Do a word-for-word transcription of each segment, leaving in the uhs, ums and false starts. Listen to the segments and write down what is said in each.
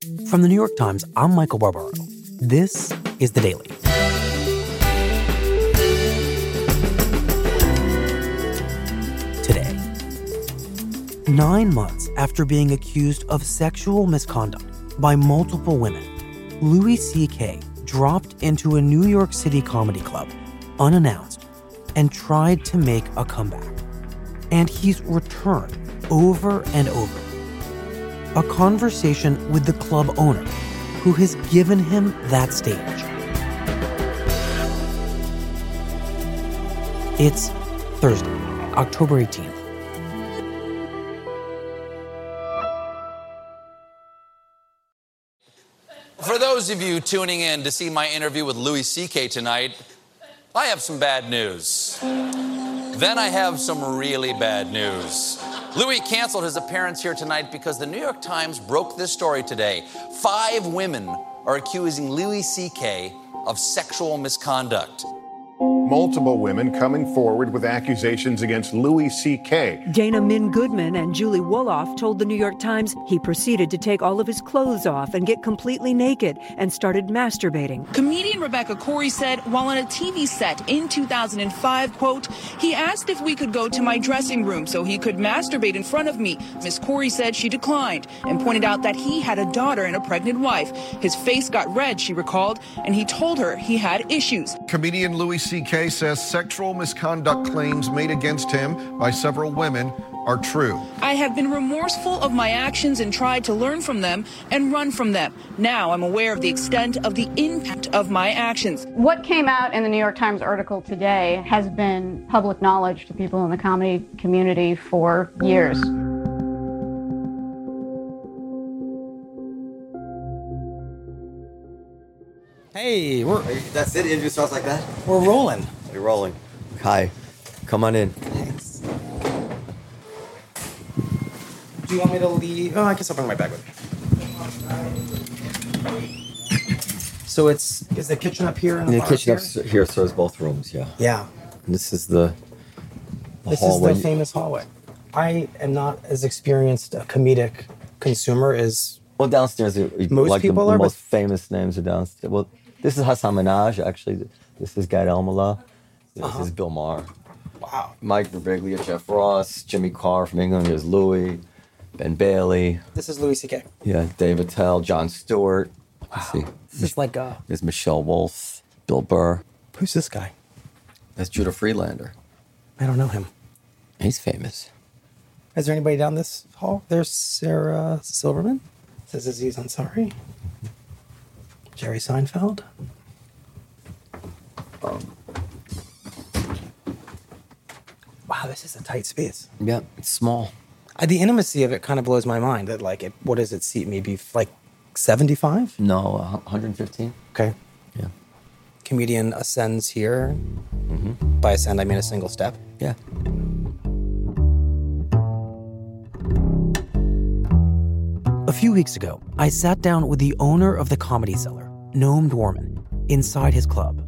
From the New York Times, I'm Michael Barbaro. This is The Daily. Today, nine months after being accused of sexual misconduct by multiple women, Louis C K dropped into a New York City comedy club unannounced and tried to make a comeback. And he's returned over and over. A conversation with the club owner who has given him that stage. It's Thursday, October eighteenth. For those of you tuning in to see my interview with Louis C K tonight, I have some bad news. Then I have some really bad news. Louis canceled his appearance here tonight because the New York Times broke this story today. Five women are accusing Louis C K of sexual misconduct. Multiple women coming forward with accusations against Louis C K. Dana Min Goodman and Julie Wolof told the New York Times he proceeded to take all of his clothes off and get completely naked and started masturbating. Comedian Rebecca Corey said while on a T V set in two thousand five, quote, he asked if we could go to my dressing room so he could masturbate in front of me. Miss Corey said she declined and pointed out that he had a daughter and a pregnant wife. His face got red, she recalled, and he told her he had issues. Comedian Louis C K says sexual misconduct claims made against him by several women are true. I have been remorseful of my actions and tried to learn from them and run from them. Now I'm aware of the extent of the impact of my actions. What came out in the New York Times article today has been public knowledge to people in the comedy community for years. Hey, we're... That's it? Interview starts like that? We're rolling. We're rolling. Hi. Come on in. Thanks. Do you want me to leave? Oh, I guess I'll bring my bag with me. So it's... Is the kitchen up here? And the, the bar kitchen up up here? here serves both rooms, yeah. Yeah. And this is the, the this hallway. This is the famous hallway. I am not as experienced a comedic consumer as... Well, downstairs, most like people the, are, the most but... famous names are downstairs. Well, this is Hassan Minaj, actually. This is Gad Elmaleh. This uh-huh. is Bill Maher. Wow. Mike Birbiglia, Jeff Ross, Jimmy Carr from England. Here's Louis, Ben Bailey. This is Louis C K. Yeah, Dave Attell, Jon Stewart. Wow. Let's see. This is like a... There's Michelle Wolf, Bill Burr. Who's this guy? That's Judah Friedlander. I don't know him. He's famous. Is there anybody down this hall? There's Sarah Silverman. This is Aziz Ansari. Jerry Seinfeld. Um, wow, this is a tight space. Yeah, it's small. Uh, the intimacy of it kind of blows my mind. That like, it, what does it seat? Maybe like seventy-five? No, one hundred fifteen. Okay. Yeah. Comedian ascends here. Mm-hmm. By ascend, I mean a single step. Yeah. A few weeks ago, I sat down with the owner of the Comedy Cellar, Noam Dworman, inside his club.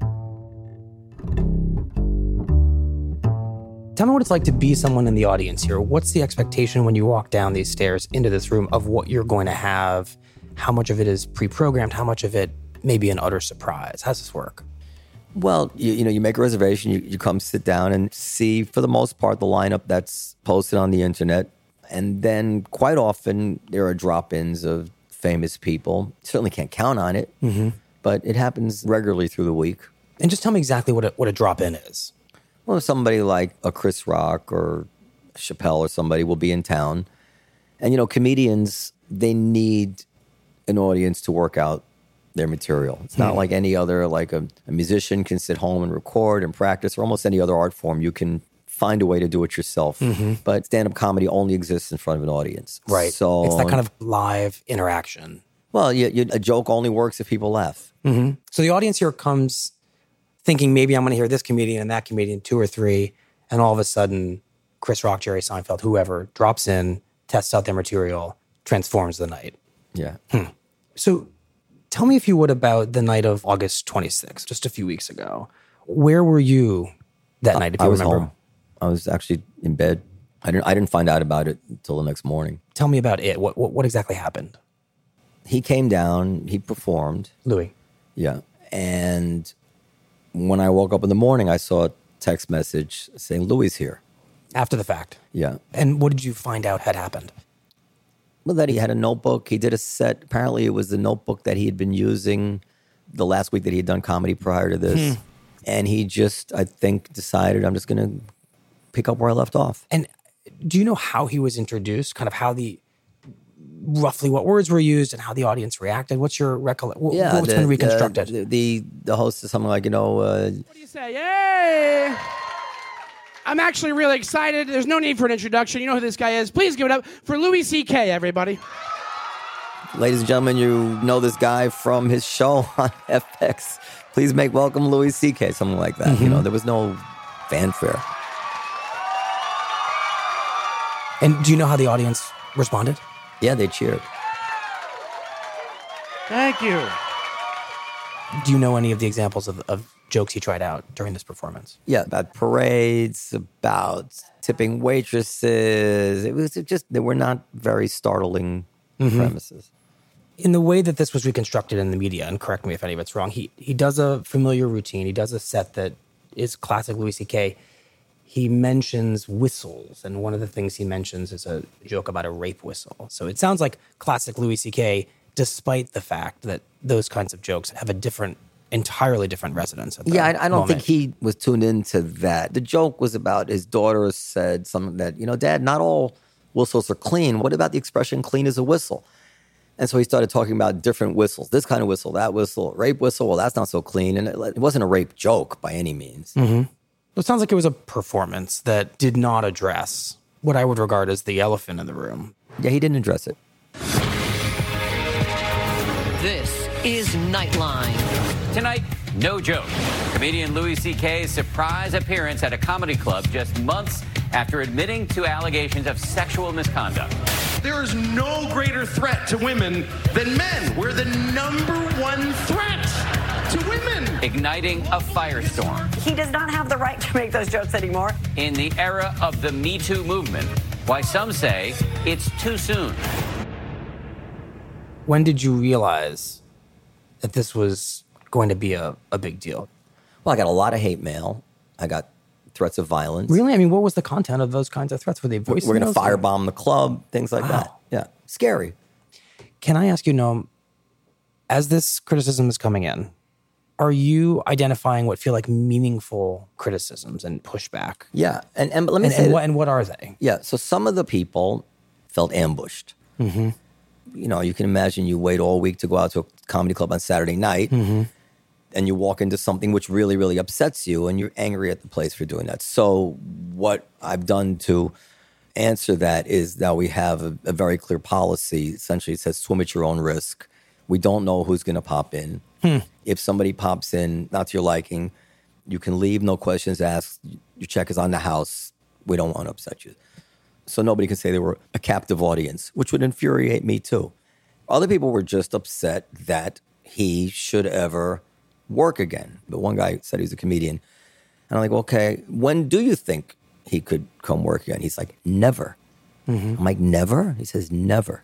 Tell me what it's like to be someone in the audience here. What's the expectation when you walk down these stairs into this room of what you're going to have? How much of it is pre-programmed? How much of it may be an utter surprise? How's this work? Well, you, you know, you make a reservation, you, you come sit down and see, for the most part, the lineup that's posted on the internet. And then quite often there are drop-ins of famous people. Certainly can't count on it, mm-hmm. but it happens regularly through the week. And just tell me exactly what a, what a drop-in is. Well, somebody like a Chris Rock or Chappelle or somebody will be in town. And, you know, comedians, they need an audience to work out their material. It's not mm. like any other, like a, a musician can sit home and record and practice, or almost any other art form. You can find a way to do it yourself. Mm-hmm. But stand-up comedy only exists in front of an audience. Right. So it's that kind of live interaction. Well, you, you, a joke only works if people laugh. Mm-hmm. So the audience here comes thinking maybe I'm going to hear this comedian and that comedian, two or three, and all of a sudden Chris Rock, Jerry Seinfeld, whoever, drops in, tests out their material, transforms the night. Yeah. Hmm. So tell me, if you would, about the night of August twenty-sixth, just a few weeks ago. Where were you that night, if you I was remember? Home. I was actually in bed. I didn't I didn't find out about it until the next morning. Tell me about it. What what, what exactly happened? he came down, he performed. Louis. Yeah. And when I woke up in the morning, I saw a text message saying, Louis here. After the fact. Yeah. And what did you find out had happened? Well, that he had a notebook. He did a set. Apparently, it was the notebook that he had been using the last week that he had done comedy prior to this. Hmm. And he just, I think, decided, I'm just going to pick up where I left off. And do you know how he was introduced? Kind of how the, roughly what words were used and how the audience reacted? What's your recollection? Yeah, What's the, been reconstructed? The, the, the host is something like, you know... Uh, what do you say? Yay! I'm actually really excited. There's no need for an introduction. You know who this guy is. Please give it up for Louis C K, everybody. Ladies and gentlemen, you know this guy from his show on F X. Please make welcome Louis C K, something like that. Mm-hmm. You know, there was no fanfare. And do you know how the audience responded? Yeah, they cheered. Thank you. Do you know any of the examples of, of jokes he tried out during this performance? Yeah, about parades, about tipping waitresses. It was just, they were not very startling mm-hmm. premises. In the way that this was reconstructed in the media, and correct me if any of it's wrong, he he does a familiar routine. He does a set that is classic Louis C K. He mentions whistles, and one of the things he mentions is a joke about a rape whistle. So it sounds like classic Louis C K, despite the fact that those kinds of jokes have a different, entirely different resonance. At yeah, I, I don't moment. think he was tuned into that. The joke was about his daughter said something that, you know, Dad, not all whistles are clean. What about the expression clean as a whistle? And so he started talking about different whistles. This kind of whistle, that whistle, rape whistle. Well, that's not so clean. And it, it wasn't a rape joke by any means. Mm-hmm. It sounds like it was a performance that did not address what I would regard as the elephant in the room. Yeah, he didn't address it. This is Nightline. Tonight, no joke. Comedian Louis C K's surprise appearance at a comedy club just months after admitting to allegations of sexual misconduct. There is no greater threat to women than men. We're the number one threat to women. Igniting a firestorm. He does not have the right to make those jokes anymore. In the era of the Me Too movement, why some say it's too soon. When did you realize that this was going to be a, a big deal? Well, I got a lot of hate mail. I got threats of violence. Really? I mean, what was the content of those kinds of threats? Were they voice We're going to notes? firebomb the club, things like Wow. that. Yeah. Scary. Can I ask you, Noam, as this criticism is coming in, are you identifying what feel like meaningful criticisms and pushback? Yeah. And, and let me and, say and that, what, and what are they? Yeah. So some of the people felt ambushed. Mm-hmm. You know, you can imagine you wait all week to go out to a comedy club on Saturday night. Mm-hmm. And you walk into something which really, really upsets you, and you're angry at the place for doing that. So what I've done to answer that is that we have a, a very clear policy. Essentially, it says swim at your own risk. We don't know who's going to pop in. Hmm. If somebody pops in, not to your liking, you can leave, no questions asked. Your check is on the house. We don't want to upset you. So nobody can say they were a captive audience, which would infuriate me too. Other people were just upset that he should ever work again. But one guy said he's a comedian. And I'm like, okay, when do you think he could come work again? He's like, never. Mm-hmm. I'm like, never? He says, never.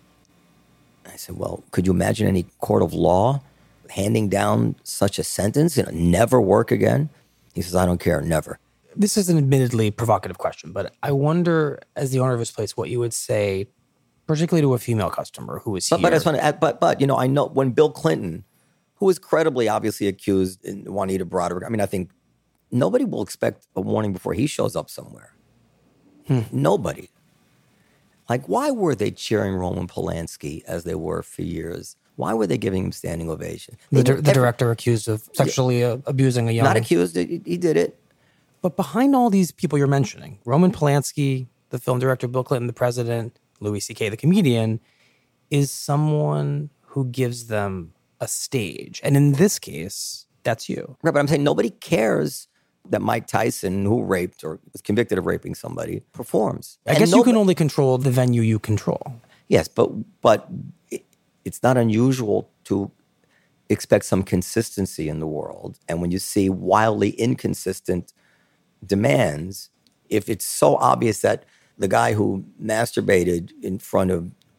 I said, well, could you imagine any court of law handing down such a sentence? You know, never work again? He says, I don't care, never. This is an admittedly provocative question, but I wonder, as the owner of his place, what you would say, particularly to a female customer who was but, here. But, I just want to, but, but, you know, I know when Bill Clinton, who was credibly, obviously accused in Juanita Broderick. I mean, I think nobody will expect a warning before he shows up somewhere. Hmm. Nobody. Like, why were they cheering Roman Polanski as they were for years? Why were they giving him standing ovation? The, They- di- the director accused of sexually uh, abusing a young... Not accused, he, he did it. But behind all these people you're mentioning, Roman Polanski, the film director, Bill Clinton, the president, Louis C K, the comedian, is someone who gives them a stage. And in this case, that's you. Right, but I'm saying nobody cares that Mike Tyson, who raped or was convicted of raping somebody, performs. I And guess you nobody- can only control the venue you control. Yes, but but it, it's not unusual to expect some consistency in the world. And when you see wildly inconsistent demands, if it's so obvious that the guy who masturbated in front of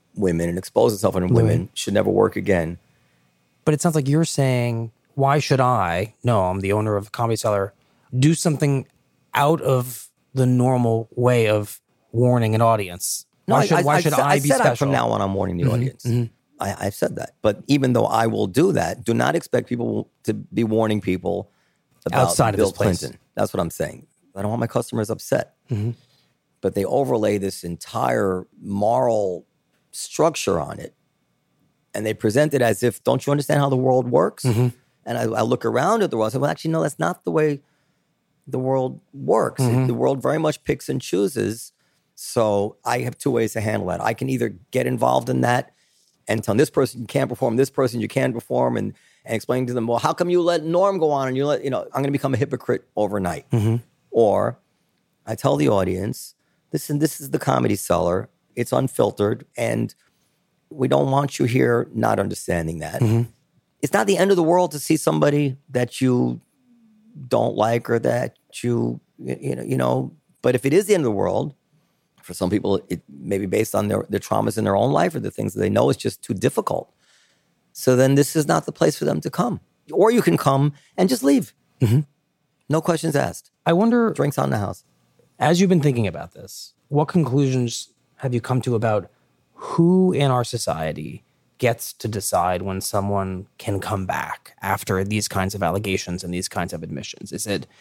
women and expose itself on women should never work again. But it sounds like you're saying, why should I, no, I'm the owner of a Comedy Cellar, do something out of the normal way of warning an audience? No, why should I, why I, should I, I, I be said special? I, from now on, I'm warning the mm-hmm, audience. Mm-hmm. I, I've said that. But even though I will do that, do not expect people to be warning people about Outside Bill of this place. Clinton. That's what I'm saying. I don't want my customers upset. Mm-hmm. But they overlay this entire moral structure on it. And they present it as if, don't you understand how the world works? Mm-hmm. And I, I look around at the world and say, well, actually, no, that's not the way the world works. Mm-hmm. The world very much picks and chooses. So I have two ways to handle that. I can either get involved in that and tell this person you can't perform, this person you can perform, and, and explain to them, well, how come you let Norm go on and you let, you know, I'm going to become a hypocrite overnight. Mm-hmm. Or I tell the audience, listen, this is the Comedy Cellar. It's unfiltered, and we don't want you here not understanding that. Mm-hmm. It's not the end of the world to see somebody that you don't like or that you, you know, you know, but if it is the end of the world, for some people, it may be based on their, their traumas in their own life or the things that they know is just too difficult. So then this is not the place for them to come. Or you can come and just leave. Mm-hmm. No questions asked. I wonder, drinks on the house. As you've been thinking about this, what conclusions have you come to about who in our society gets to decide when someone can come back after these kinds of allegations and these kinds of admissions? Is it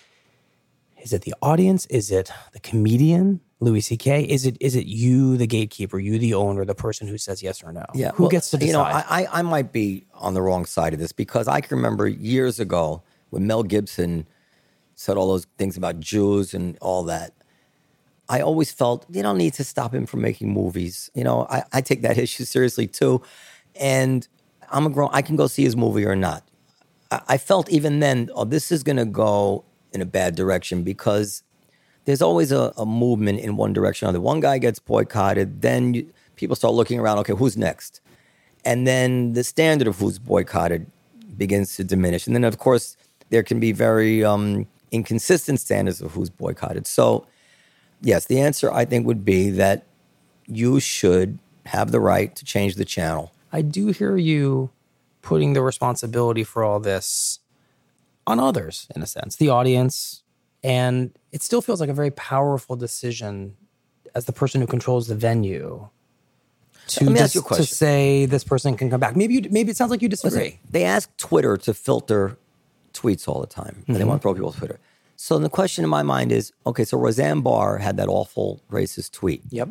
is it the audience? Is it the comedian, Louis C K? Is it is it you, the gatekeeper, you, the owner, the person who says yes or no? Yeah, who well, gets to decide? You know, I, I might be on the wrong side of this because I can remember years ago when Mel Gibson said all those things about Jews and all that. I always felt you don't need to stop him from making movies. You know, I, I take that issue seriously too. And I'm a grown, I can go see his movie or not. I, I felt even then, oh, this is going to go in a bad direction because there's always a, a movement in one direction or the other. One guy gets boycotted, then you, people start looking around, okay, who's next? And then the standard of who's boycotted begins to diminish. And then, of course, there can be very um, inconsistent standards of who's boycotted. So, yes, the answer, I think, would be that you should have the right to change the channel. I do hear you putting the responsibility for all this on others, in a sense, the audience. And it still feels like a very powerful decision as the person who controls the venue to, Let me just, ask you a question. to say this person can come back. Maybe you, maybe it sounds like you disagree. Listen, they ask Twitter to filter tweets all the time. Mm-hmm. They want to throw people off Twitter. So the question in my mind is, okay, so Roseanne Barr had that awful racist tweet. Yep.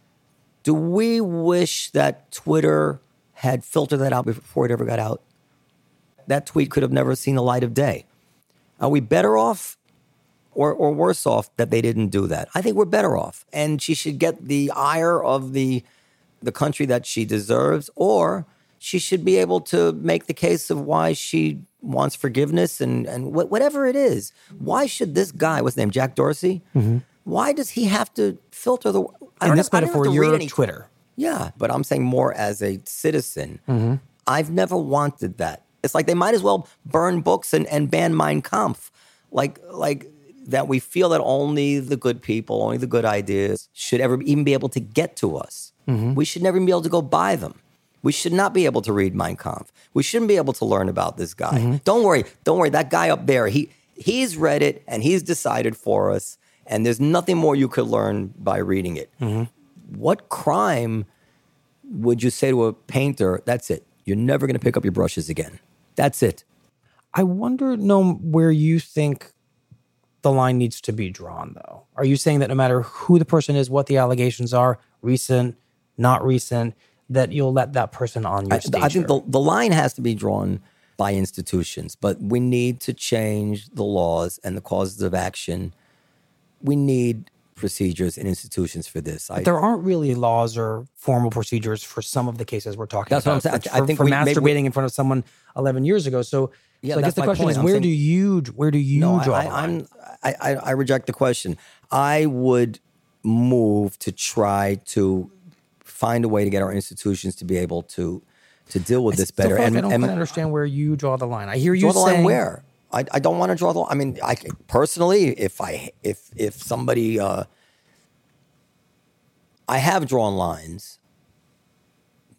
Do we wish that Twitter had filtered that out before it ever got out? That tweet could have never seen the light of day. Are we better off or, or worse off that they didn't do that? I think we're better off. And she should get the ire of the, the country that she deserves, or she should be able to make the case of why she wants forgiveness and, and wh- whatever it is. Why should this guy, what's his name, Jack Dorsey? Mm-hmm. Why does he have to filter the... I In don't this have, I don't metaphor, have to you're read any, Twitter. Yeah, but I'm saying more as a citizen. Mm-hmm. I've never wanted that. It's like they might as well burn books and, and ban Mein Kampf. Like, like that we feel that only the good people, only the good ideas should ever even be able to get to us. Mm-hmm. We should never even be able to go buy them. We should not be able to read Mein Kampf. We shouldn't be able to learn about this guy. Mm-hmm. Don't worry. Don't worry. That guy up there, he he's read it and he's decided for us. And there's nothing more you could learn by reading it. Mm-hmm. What crime would you say to a painter, that's it, you're never going to pick up your brushes again? That's it. I wonder, Noam, where you think the line needs to be drawn, though. Are you saying that no matter who the person is, what the allegations are, recent, not recent, that you'll let that person on your I, stage? I think the, the line has to be drawn by institutions, but we need to change the laws and the causes of action. We need procedures and institutions for this. But I, there aren't really laws or formal procedures for some of the cases we're talking That's what about. I'm saying. For, I think for we- masturbating maybe we- in front of someone eleven years ago. So, Yeah, so I guess that's the my question point. is, I'm where saying- do you where do you no, draw I, the I, line? I'm, I, I, I reject the question. I would move to try to find a way to get our institutions to be able to to deal with I this still better. feel like and I don't and quite understand where you draw the line. I hear you draw the saying line where? I, I don't want to draw the line. I mean, I personally, if I if if somebody, uh, I have drawn lines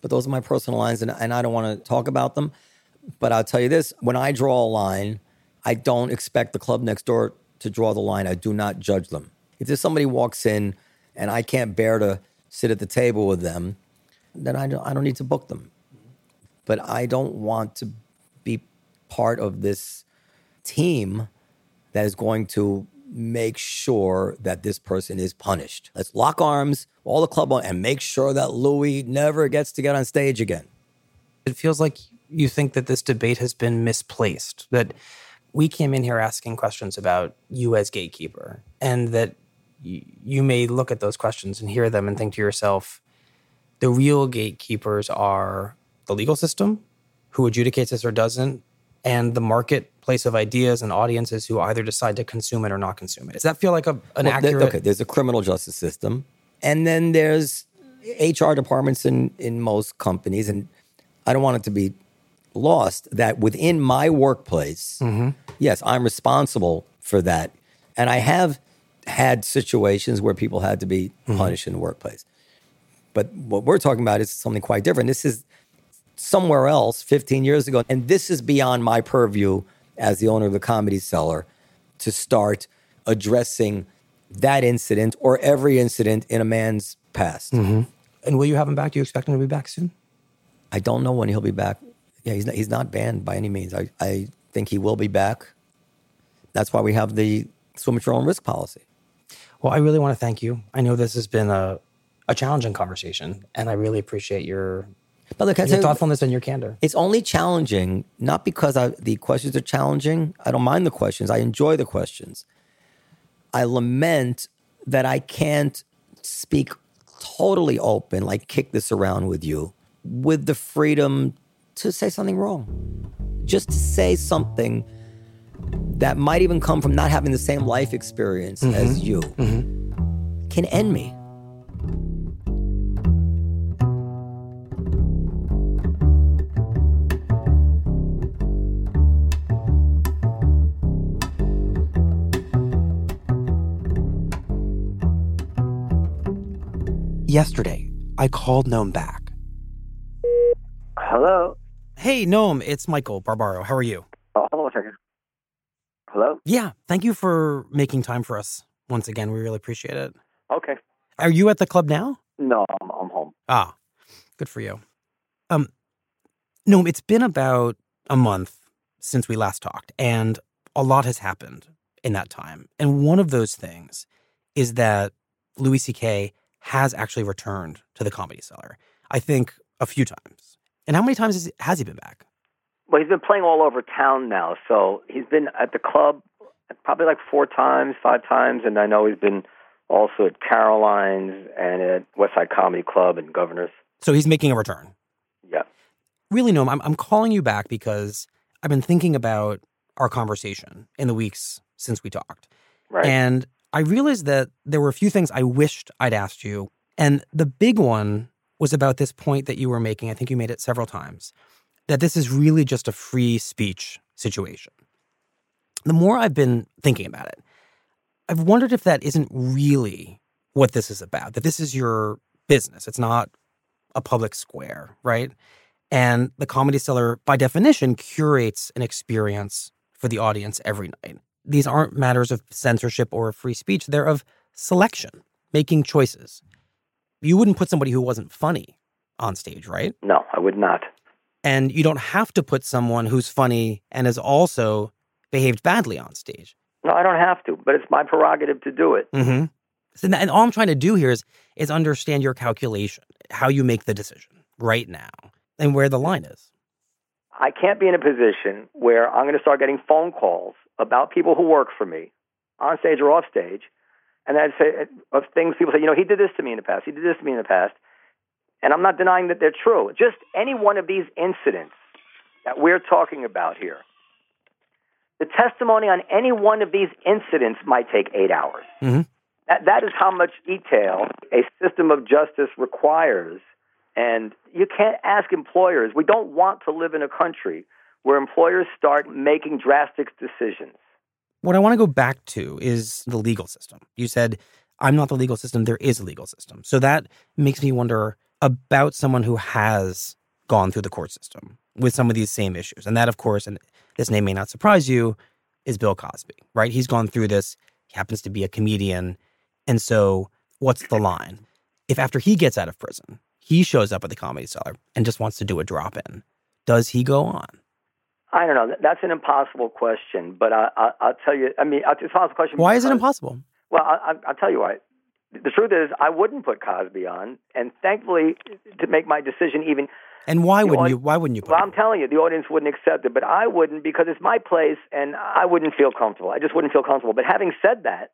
but those are my personal lines, and, and I don't want to talk about them. But I'll tell you this, when I draw a line, I don't expect the club next door to draw the line. I do not judge them. If there's somebody walks in and I can't bear to sit at the table with them, then I don't, I don't need to book them. But I don't want to be part of this team that is going to make sure that this person is punished. Let's lock arms, all the club on, and make sure that Louis never gets to get on stage again. It feels like you think that this debate has been misplaced, that we came in here asking questions about you as gatekeeper, and that y- you may look at those questions and hear them and think to yourself, the real gatekeepers are the legal system, who adjudicates this or doesn't, and the marketplace of ideas and audiences who either decide to consume it or not consume it. Does that feel like a, an well, accurate... There, okay, there's a criminal justice system, and then there's H R departments in, in most companies, and I don't want it to be lost that within my workplace, mm-hmm. yes, I'm responsible for that. And I have had situations where people had to be mm-hmm. punished in the workplace. But what we're talking about is something quite different. This is somewhere else fifteen years ago. And this is beyond my purview as the owner of the Comedy Cellar to start addressing that incident or every incident in a man's past. Mm-hmm. And will you have him back? Do you expect him to be back soon? I don't know when he'll be back. Yeah, he's not, he's not banned by any means. I, I think he will be back. That's why we have the swim at your own risk policy. Well, I really want to thank you. I know this has been a, a challenging conversation, and I really appreciate your, but look, your say, thoughtfulness and your candor. It's only challenging, not because I, the questions are challenging. I don't mind the questions. I enjoy the questions. I lament that I can't speak totally open, like kick this around with you, with the freedom to say something wrong. Just to say something that might even come from not having the same life experience mm-hmm. as you mm-hmm. can end me. Yesterday, I called Noam back. Hello? Hey, Noam, it's Michael Barbaro. How are you? Oh, hold on a second. Hello? Yeah, thank you for making time for us once again. We really appreciate it. Okay. Are you at the club now? No, I'm, I'm home. Ah, good for you. Um, Noam, it's been about a month since we last talked, and a lot has happened in that time. And one of those things is that Louis C K has actually returned to the Comedy Cellar. I think a few times. And how many times has, has he been back? Well, he's been playing all over town now. So he's been at the club probably like four times, five times. And I know he's been also at Caroline's and at Westside Comedy Club and Governor's. So he's making a return. Yeah. Really, Noam, I'm, I'm calling you back because I've been thinking about our conversation in the weeks since we talked. Right. And I realized that there were a few things I wished I'd asked you. And the big one was about this point that you were making. I think you made it several times, that this is really just a free speech situation. The more I've been thinking about it, I've wondered if that isn't really what this is about, that this is your business. It's not a public square, right? And the Comedy Cellar, by definition, curates an experience for the audience every night. These aren't matters of censorship or free speech. They're of selection, making choices. You wouldn't put somebody who wasn't funny on stage, right? No, I would not. And you don't have to put someone who's funny and has also behaved badly on stage. No, I don't have to, but it's my prerogative to do it. Mm-hmm. So, and all I'm trying to do here is, is understand your calculation, how you make the decision right now, and where the line is. I can't be in a position where I'm going to start getting phone calls about people who work for me, on stage or off stage, and I'd say of things people say, you know, he did this to me in the past, he did this to me in the past, and I'm not denying that they're true. Just any one of these incidents that we're talking about here, the testimony on any one of these incidents might take eight hours. Mm-hmm. That, that is how much detail a system of justice requires, and you can't ask employers. We don't want to live in a country where employers start making drastic decisions. What I want to go back to is the legal system. You said, I'm not the legal system, there is a legal system. So that makes me wonder, about someone who has gone through the court system with some of these same issues. And that, of course, and this name may not surprise you, is Bill Cosby, right? He's gone through this. He happens to be a comedian. And so what's the line? If after he gets out of prison, he shows up at the Comedy Cellar and just wants to do a drop-in, does he go on? I don't know. That's an impossible question, but I, I, I'll tell you, I mean, it's an impossible question. Why because, is it impossible? Well, I, I'll tell you why. The truth is, I wouldn't put Cosby on, and thankfully, to make my decision even... And why wouldn't audi- you? Why wouldn't you put Well, it? I'm telling you, the audience wouldn't accept it, but I wouldn't because it's my place, and I wouldn't feel comfortable. I just wouldn't feel comfortable. But having said that,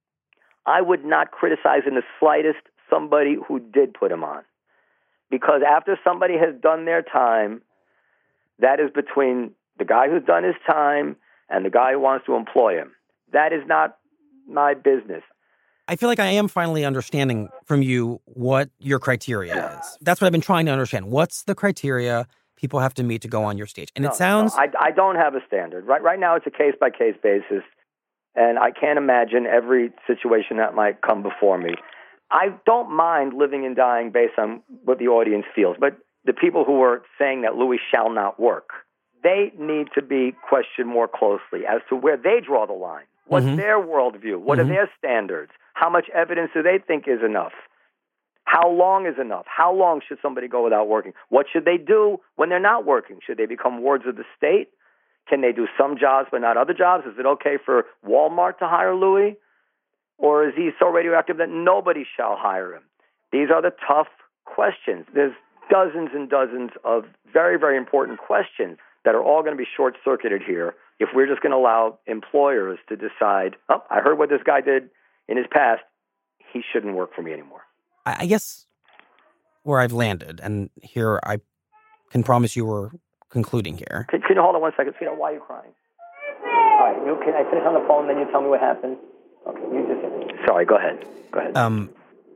I would not criticize in the slightest somebody who did put him on. Because after somebody has done their time, that is between the guy who's done his time and the guy who wants to employ him. That is not my business. I feel like I am finally understanding from you what your criteria is. That's what I've been trying to understand. What's the criteria people have to meet to go on your stage? And No, it sounds... no, I, I don't have a standard. Right, right now, it's a case-by-case basis, and I can't imagine every situation that might come before me. I don't mind living and dying based on what the audience feels, but the people who are saying that Louis shall not work, they need to be questioned more closely as to where they draw the line. What's Mhm. their worldview? What Mhm. are their standards? How much evidence do they think is enough? How long is enough? How long should somebody go without working? What should they do when they're not working? Should they become wards of the state? Can they do some jobs but not other jobs? Is it okay for Walmart to hire Louis? Or is he so radioactive that nobody shall hire him? These are the tough questions. There's dozens and dozens of very, very important questions that are all going to be short-circuited here if we're just going to allow employers to decide, oh, I heard what this guy did in his past, he shouldn't work for me anymore. I I guess where I've landed, and here I can promise you we're concluding here. Can, can you hold on one second? Sweetheart, why are you crying? All right, you, can I finish on the phone, then you tell me what happened? Okay, you just... Sorry, go ahead. Go ahead. Um,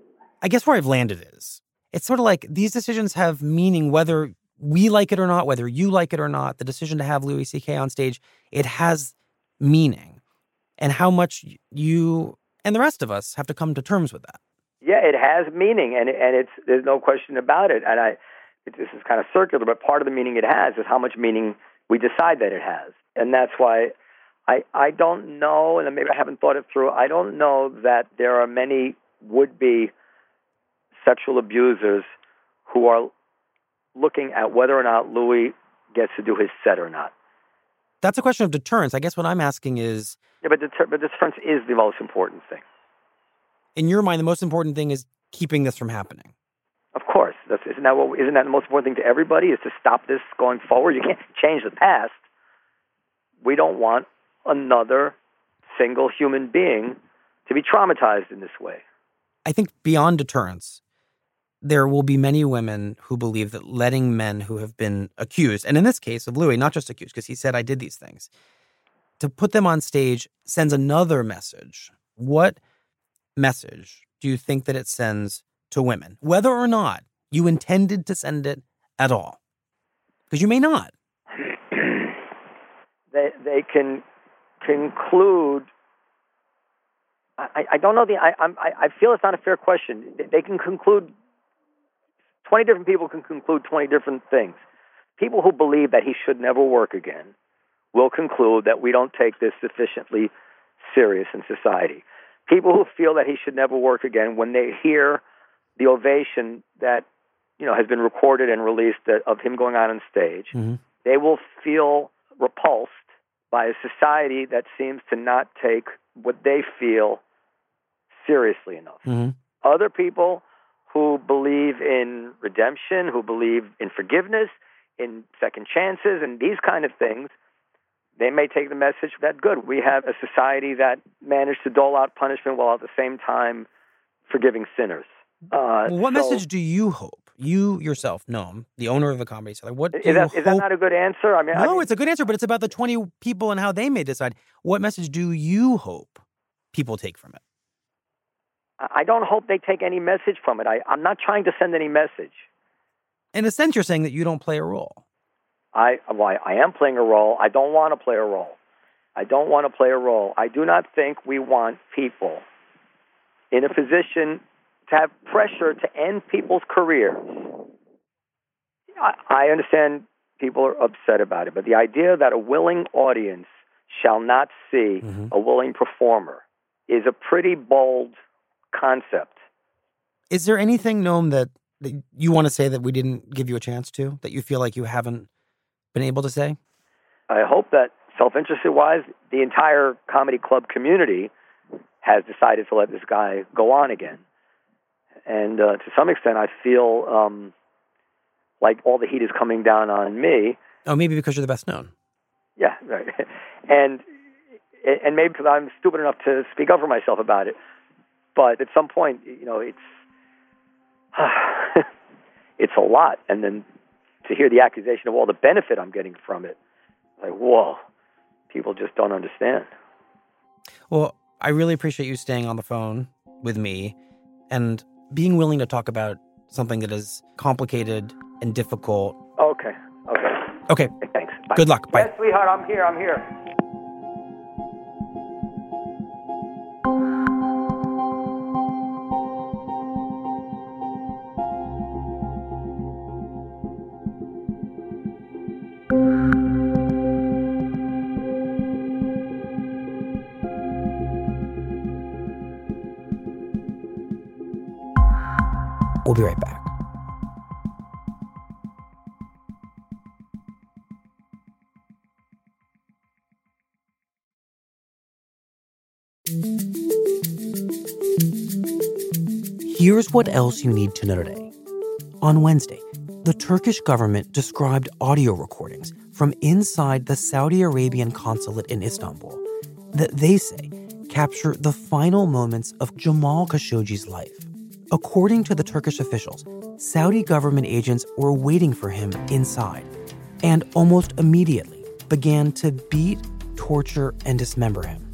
I guess where I've landed is, it's sort of like these decisions have meaning whether we like it or not, whether you like it or not. The decision to have Louis C K on stage, it has meaning. And how much you and the rest of us have to come to terms with that. Yeah, it has meaning, and and it's there's no question about it. And I, it, this is kind of circular, but part of the meaning it has is how much meaning we decide that it has, and that's why I I don't know, and maybe I haven't thought it through. I don't know that there are many would-be sexual abusers who are looking at whether or not Louis gets to do his set or not. That's a question of deterrence. I guess what I'm asking is... Yeah, but, deter- but deterrence is the most important thing. In your mind, the most important thing is keeping this from happening. Of course. That's, isn't, that what, isn't that the most important thing to everybody, is to stop this going forward? You can't change the past. We don't want another single human being to be traumatized in this way. I think beyond deterrence, there will be many women who believe that letting men who have been accused, and in this case of Louis, not just accused, because he said, I did these things, to put them on stage sends another message. What message do you think that it sends to women, whether or not you intended to send it at all? Because you may not. they they can conclude. I, I don't know the. I I'm, I feel it's not a fair question. They can conclude. Twenty different people can conclude twenty different things. People who believe that he should never work again will conclude that we don't take this sufficiently serious in society. People who feel that he should never work again, when they hear the ovation that, you know, has been recorded and released of him going on on stage, mm-hmm. they will feel repulsed by a society that seems to not take what they feel seriously enough. Mm-hmm. Other people who believe in redemption, who believe in forgiveness, in second chances, and these kind of things, they may take the message that, good, we have a society that managed to dole out punishment while at the same time forgiving sinners. Uh, well, what so, message do you hope? You yourself, Noam, the owner of the Comedy Cellar, what do is that, you is that hope? not a good answer? I mean, no, I mean, it's a good answer, but it's about the twenty people and how they may decide. What message do you hope people take from it? I don't hope they take any message from it. I, I'm not trying to send any message. In a sense, you're saying that you don't play a role. I, well, I, I am playing a role. I don't want to play a role. I don't want to play a role. I do not think we want people in a position to have pressure to end people's careers. I, I understand people are upset about it, but the idea that a willing audience shall not see mm-hmm. a willing performer is a pretty bold concept. Is there anything, Noam, that, that you want to say that we didn't give you a chance to, that you feel like you haven't been able to say? I hope that, self-interested-wise, the entire comedy club community has decided to let this guy go on again. And uh, to some extent, I feel um, like all the heat is coming down on me. Oh, maybe because you're the best known. Yeah, right. And and maybe because I'm stupid enough to speak up for myself about it. But at some point, you know, it's it's a lot. And then to hear the accusation of all the benefit I'm getting from it, like, whoa, people just don't understand. Well, I really appreciate you staying on the phone with me and being willing to talk about something that is complicated and difficult. Okay, okay. Okay. Thanks. Bye. Good luck. Bye. Yes, sweetheart, I'm here, I'm here. We'll be right back. Here's what else you need to know today. On Wednesday, the Turkish government described audio recordings from inside the Saudi Arabian consulate in Istanbul that they say capture the final moments of Jamal Khashoggi's life. According to the Turkish officials, Saudi government agents were waiting for him inside and almost immediately began to beat, torture, and dismember him.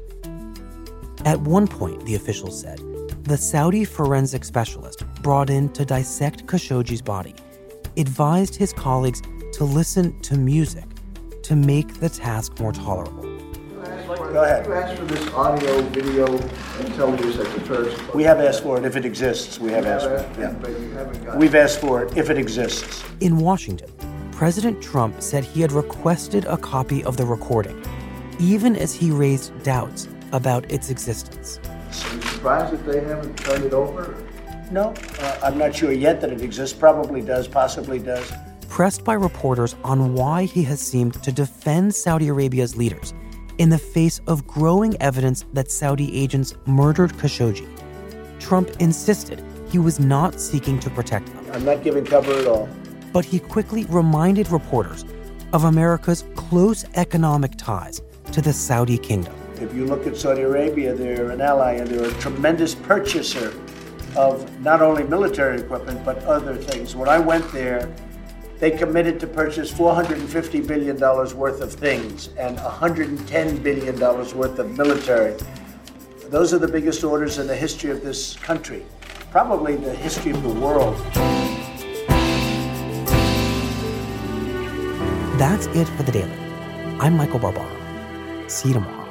At one point, the officials said, the Saudi forensic specialist brought in to dissect Khashoggi's body advised his colleagues to listen to music to make the task more tolerable. Go ahead. You asked for this audio, video, and tell me at the church. We have asked for it if it exists. We have asked for it. Yeah. But you haven't got We've asked for it if it exists. In Washington, President Trump said he had requested a copy of the recording, even as he raised doubts about its existence. Are you surprised that they haven't turned it over? No, uh, I'm not sure yet that it exists. Probably does, possibly does. Pressed by reporters on why he has seemed to defend Saudi Arabia's leaders in the face of growing evidence that Saudi agents murdered Khashoggi, Trump insisted he was not seeking to protect them. I'm not giving cover at all. But he quickly reminded reporters of America's close economic ties to the Saudi kingdom. If you look at Saudi Arabia, they're an ally and they're a tremendous purchaser of not only military equipment, but other things. When I went there, they committed to purchase four hundred fifty billion dollars worth of things and one hundred ten billion dollars worth of military. Those are the biggest orders in the history of this country, probably the history of the world. That's it for The Daily. I'm Michael Barbaro. See you tomorrow.